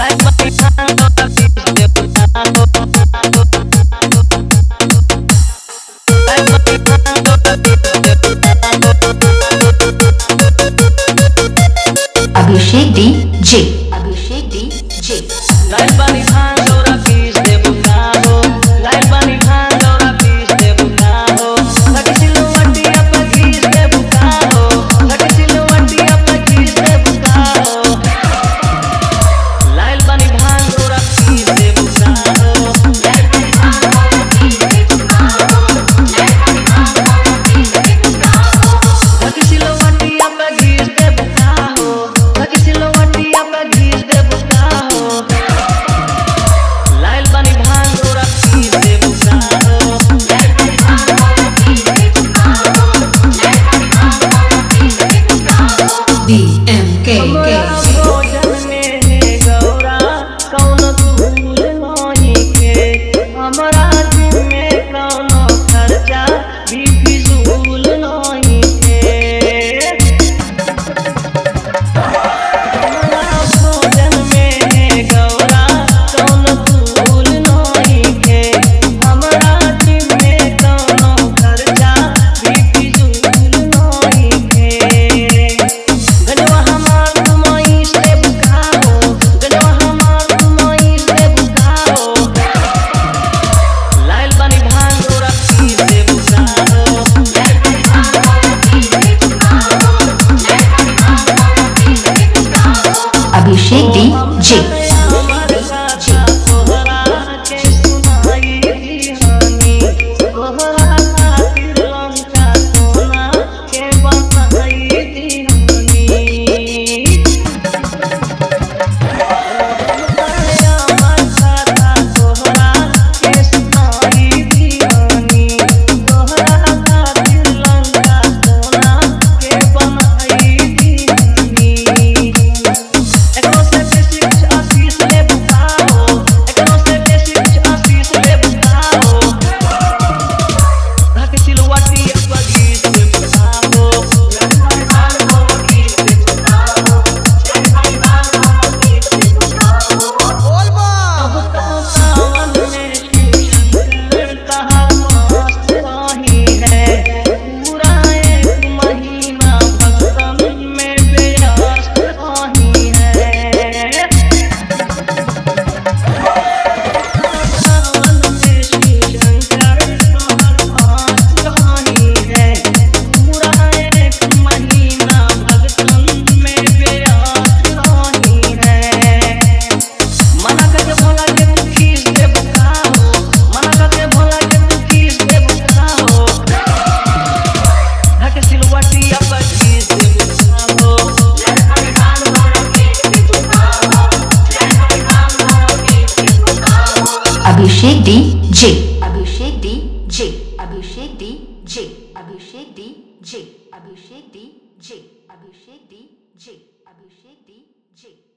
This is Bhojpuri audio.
अभिषेक डीजे अभिषेक डीजे लाइल बानी भांग दौरा पीस दे बुका हो लाइल बानी भांग दौरा पीस दे बुका हो लगे सिलवटी अपना घीस दे बुका हो लगे सिलवटी अपना घीस दे बुका हो लाइल बानी भांग दौरा पीस दे बुका हो लाइल बानी भांग दौरा पीस दे बुका हो लाइल बानी भांग दौरा पीस दे बुका हो लगे सिलवटी अपना घीस दे बुका हो लगे सिलवटी अपना घीस दे बुका हो लाइल बानी भांग दौरा पीस दे बुका हो लाइल बानी भांग दौरा पीस दे बुका हो लाइल बानी भांग दौरा पीस दे बुका हो BMK भोजन में है गौरा कौन तूल नहीं के हमरा दिन में कौनो खर्चा भी फिजूल नहीं के भोजन में है गौरा कौन तूल नहीं के हमरा दिन में कौनो खर्चा भी फिजूल नहीं के गजवा हमार तुमई से बुका हो गजवा हमार तुमई से बुका हो लाइल बानी भांग दौरा पीस दे बुका हो लाइल बानी भांग दौरा पीस दे बुका हो लाइल बानी भांग दौरा पीस दे बुका हो अभिषेक डीजे हमार गाथा तोहरा के सुनाई दीवानी तोहरा खातिर लंका सोना के बताई दीवानी हमार गाथा तोहरा के सुनाई दीवानी तोहरा खातिर लंका सोना के बनाई दीवानी एकरो से बेसी कुछ आशीष ले बुका हो एकरो से बेसी कुछ आशीष ले बुका हो धक सिलवटी अपना घीस दे बुका हो लाइल बानी भांग दौरा पीस दे बुका हो लाइल बानी भांग दौरा पीस दे बुका हो अब तो सावन में शिवशंकर कहा मस्त रही है पूरा एक महीना भक्तन में व्यस्त रही है सावन में शिवशंकर कहा मस्त रही है पूरा एक महीना भक्तन में व्यस्त रही है मना करके भोला के तू खीस दे बुका हो मना करके भोला के तू खीस दे बुका हो धक सिलवटी अपना खीस दे बुका हो लाइल बानी भांग दौरा पीस दे बुका हो लाइल बानी भांग दौरा पीस दे बुका हो Abhishek DJ Abhishek DJ Abhishek DJ Abhishek DJ Abhishek DJ Abhishek DJ Abhishek DJ